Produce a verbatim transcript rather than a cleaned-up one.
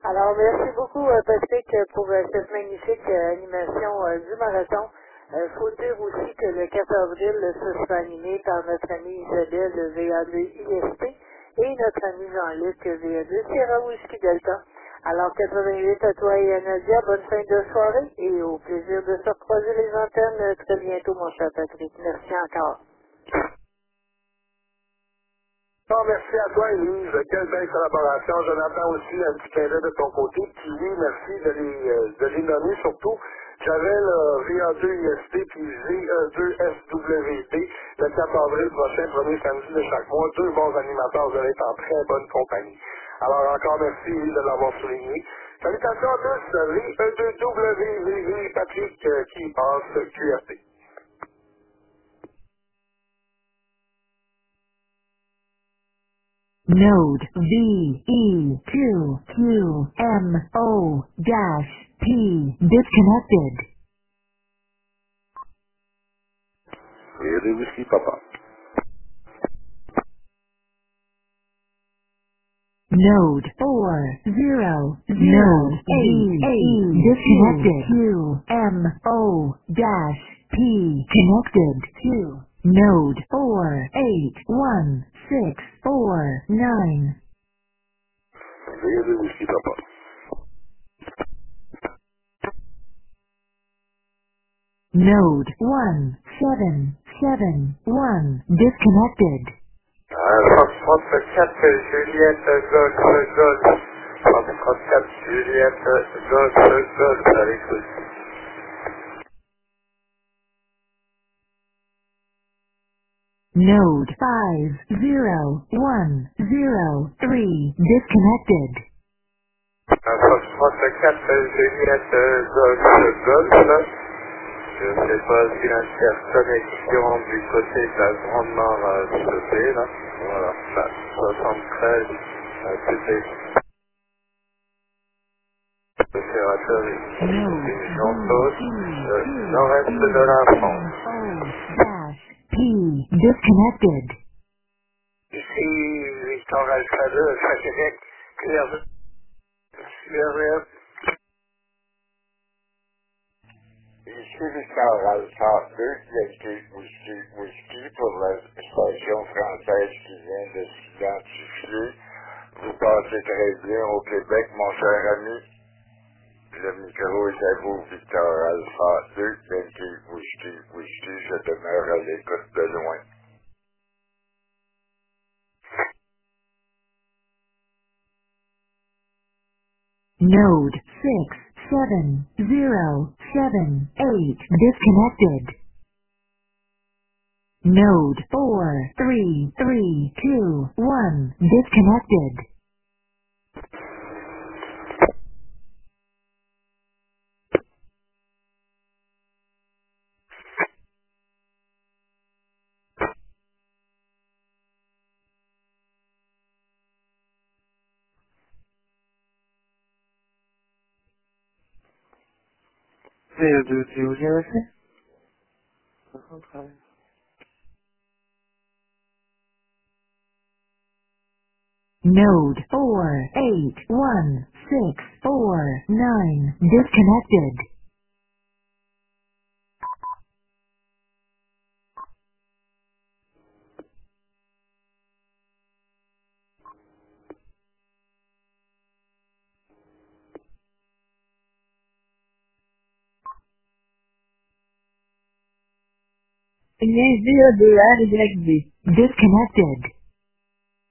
Alors, merci beaucoup, euh, Patrick, euh, pour euh, cette magnifique euh, animation euh, du marathon. Il faut dire aussi que le quatre avril, euh, ce sera animé par notre amie Isabelle euh, V A deux I S T et notre ami Jean-Luc euh, V A deux Sierra Whisky Delta. Alors, quatre-vingt-huit à toi et à Nadia, bonne fin de soirée et au plaisir de se recroiser les antennes euh, très bientôt, mon cher Patrick. Merci encore. Non, merci à toi, Élise. Quelle belle collaboration. Jonathan aussi, un petit clin d'œil de ton côté. Puis oui, merci de les, euh, de les nommer surtout. J'avais le V A deux I S T puis V E deux S W D le quatre avril prochain, premier samedi de chaque mois. Deux bons animateurs, vous allez être en très bonne compagnie. Alors encore merci, Élise, de l'avoir souligné. Salutations à tous, V E deux W V V Patrick euh, qui passe Q R T. Node V E two Q M O dash P disconnected. V E deux Whisky Papa. Node four zero zero eight eight disconnected. Q M O dash P connected to node four eight one six four nine. V E deux Whisky Papa. Node one seven seven one disconnected. trente-quatre Juliette Golf Golf. trente-quatre Juliette Golf Golf à l'écoute. Node five zero one zero three disconnected. trente-quatre Juliette Golf Golf là. Je ne sais pas si l'interconnexion du côté de la Grande Mare a sauté là. Voilà, là, soixante-treize, euh, c'était l'opérateur ici, Node une V chose, E euh, two nord-est Q de la France. M O dash P disconnected. Ici, Victor Alpha deux, Québec, Claire, Claire, ici Victor Alpha deux, Yankee Whisky, Whisky pour la station française qui vient de s'identifier. Vous passez très bien au Québec, mon cher ami. Le micro est à vous, Victor Alpha deux, Yankee Whisky, Whisky, je demeure à l'écoute de loin. Node six seven zero seven eight disconnected. Node four three three two one disconnected. zéro deux zéro zéro Node four eight one six four nine disconnected. Disconnected.